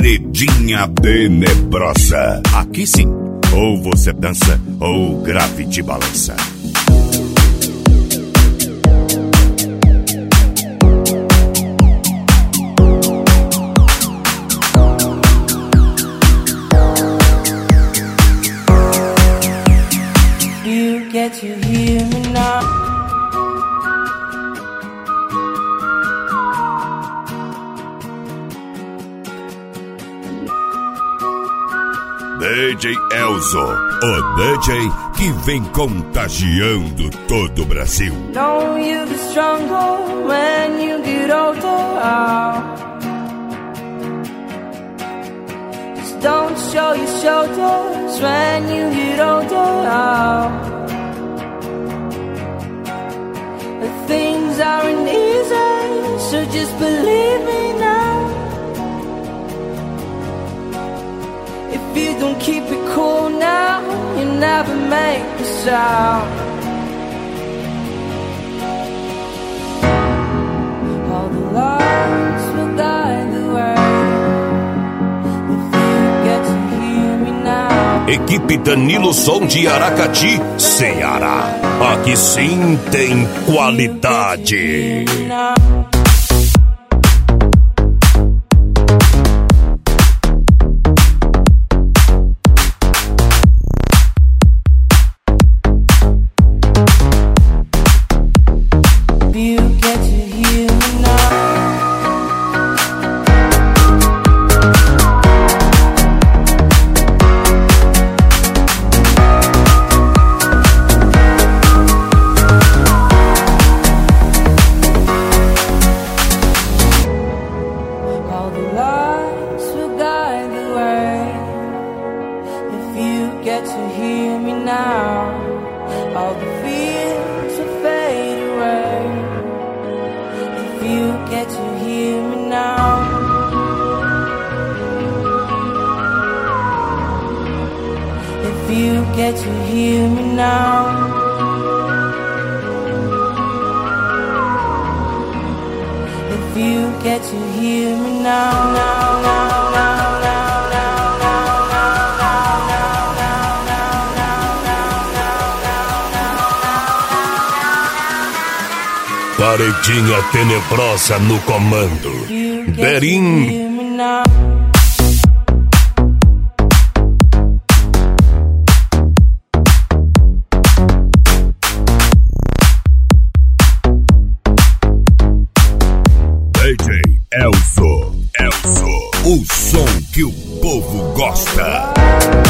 Paredinha tenebrosa. Aqui sim, ou você dança ou o grave te balança. You get to hear me now. DJ Elzo, o DJ que vem contagiando todo o Brasil. Know you'll be stronger when you get older. Just don't show your shoulders when you get older. The things aren't easy, so just believe me now. If you don't keep it cool now, you never make a sound. All the lights will guide the way. If you get to hear me now. Equipe Danilo Som de Aracati, Ceará. Aqui sim tem qualidade. Get to hear me now. If you get to hear me now, now, now, now, now, now, now, now, now, now, now, now. Paredinha tenebrosa no comando. Berim. Elzo, o som que o povo gosta.